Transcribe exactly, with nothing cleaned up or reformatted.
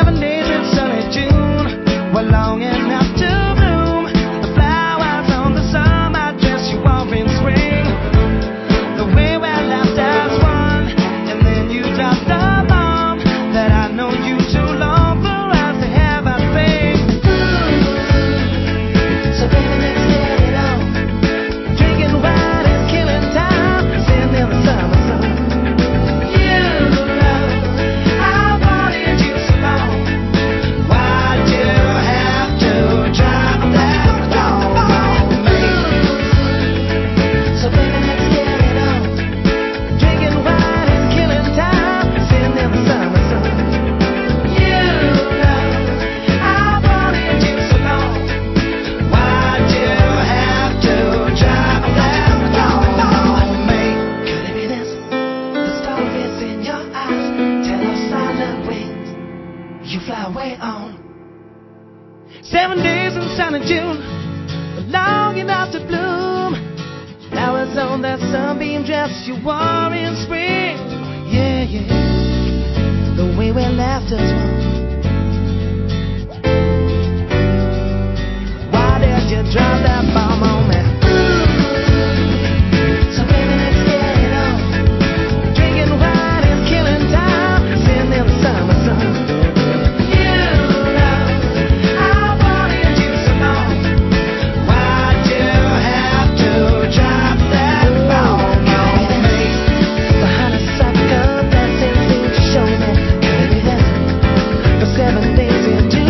Seven days in sunny June were long enough to bloom. The flowers on the summer dress you wore in spring. The way we laughed as one, and then you dropped a bomb that I know you too long for us to have a thing. So baby, let's get it on. Drinking wine and killing time, sitting in the summer sun. You know I wanted you so long. Why'd you have to drop that bomb on me? So baby, let's get it on. Drinking wine and killing time, sitting in the summer sun. You know I wanted you so long. Why'd you have to drop that bomb on me? Could it be this? The stories in your eyes tell of silent wings you fly away on. Seven days in sunny June were long enough to bloom. Flowers on that sunbeam dress you wore in spring. Yeah, yeah. The way we laughed as one. Why did you drop that bomb on me? So baby, let's get it on. Drinking wine and killing time, sitting in the summer sun. You know I wanted you so long. Why'd you have to drop that bomb on me? The honeysuckle dancing seemed to show me. Could it be that? For seven days in June.